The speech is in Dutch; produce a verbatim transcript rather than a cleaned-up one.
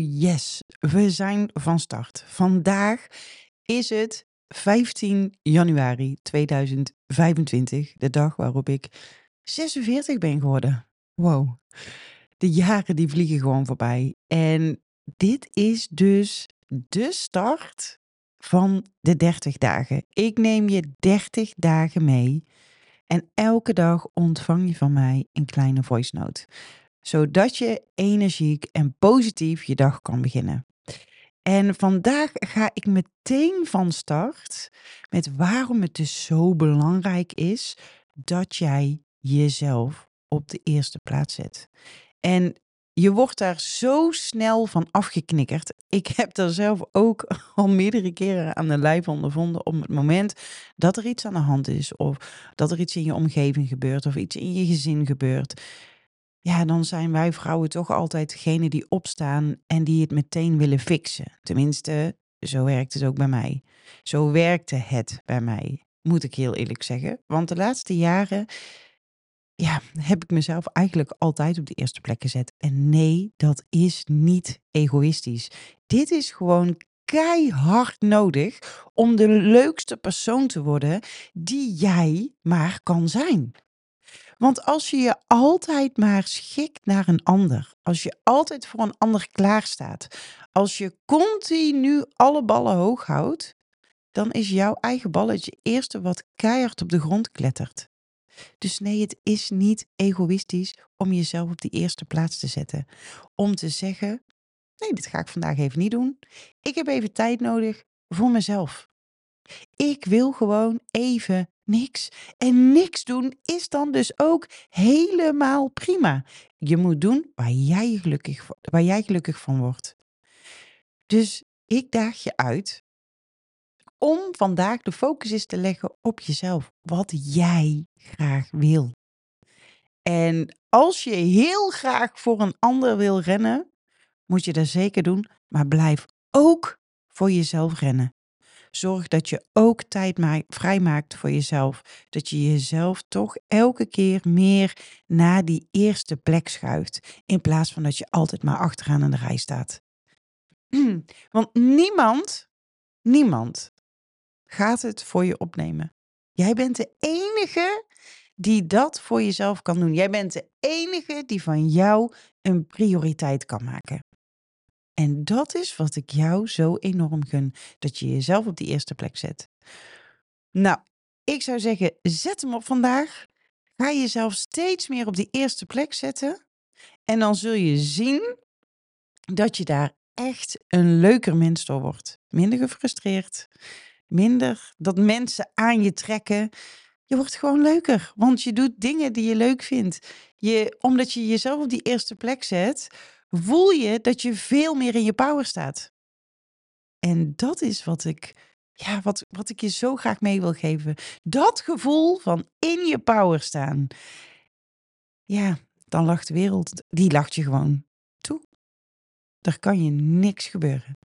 Yes, we zijn van start. Vandaag is het vijftien januari tweeduizend vijfentwintig, de dag waarop ik zesenveertig ben geworden. Wow, de jaren die vliegen gewoon voorbij. En dit is dus de start van de dertig dagen. Ik neem je dertig dagen mee en elke dag ontvang je van mij een kleine voice note, zodat je energiek en positief je dag kan beginnen. En vandaag ga ik meteen van start met waarom het dus zo belangrijk is dat jij jezelf op de eerste plaats zet. En je wordt daar zo snel van afgeknikkerd. Ik heb daar zelf ook al meerdere keren aan de lijf ondervonden op het moment dat er iets aan de hand is, of dat er iets in je omgeving gebeurt, of iets in je gezin gebeurt. Ja, dan zijn wij vrouwen toch altijd degene die opstaan en die het meteen willen fixen. Tenminste, zo werkt het ook bij mij. Zo werkte het bij mij, moet ik heel eerlijk zeggen. Want de laatste jaren, ja, heb ik mezelf eigenlijk altijd op de eerste plek gezet. En nee, dat is niet egoïstisch. Dit is gewoon keihard nodig om de leukste persoon te worden die jij maar kan zijn. Want als je je altijd maar schikt naar een ander, als je altijd voor een ander klaarstaat, als je continu alle ballen hoog houdt, dan is jouw eigen balletje het eerste wat keihard op de grond klettert. Dus nee, het is niet egoïstisch om jezelf op die eerste plaats te zetten. Om te zeggen, nee, dit ga ik vandaag even niet doen. Ik heb even tijd nodig voor mezelf. Ik wil gewoon even niks. En niks doen is dan dus ook helemaal prima. Je moet doen waar jij gelukkig, waar jij gelukkig van wordt. Dus ik daag je uit om vandaag de focus eens te leggen op jezelf. Wat jij graag wil. En als je heel graag voor een ander wil rennen, moet je dat zeker doen. Maar blijf ook voor jezelf rennen. Zorg dat je ook tijd ma- vrijmaakt voor jezelf. Dat je jezelf toch elke keer meer naar die eerste plek schuift. In plaats van dat je altijd maar achteraan in de rij staat. Want niemand, niemand gaat het voor je opnemen. Jij bent de enige die dat voor jezelf kan doen. Jij bent de enige die van jou een prioriteit kan maken. En dat is wat ik jou zo enorm gun. Dat je jezelf op die eerste plek zet. Nou, ik zou zeggen, zet hem op vandaag. Ga jezelf steeds meer op die eerste plek zetten. En dan zul je zien dat je daar echt een leuker mens door wordt. Minder gefrustreerd. Minder dat mensen aan je trekken. Je wordt gewoon leuker. Want je doet dingen die je leuk vindt. Je, omdat je jezelf op die eerste plek zet, voel je dat je veel meer in je power staat. En dat is wat ik, ja, wat, wat ik je zo graag mee wil geven. Dat gevoel van in je power staan. Ja, dan lacht de wereld. Die lacht je gewoon toe. Er kan je niks gebeuren.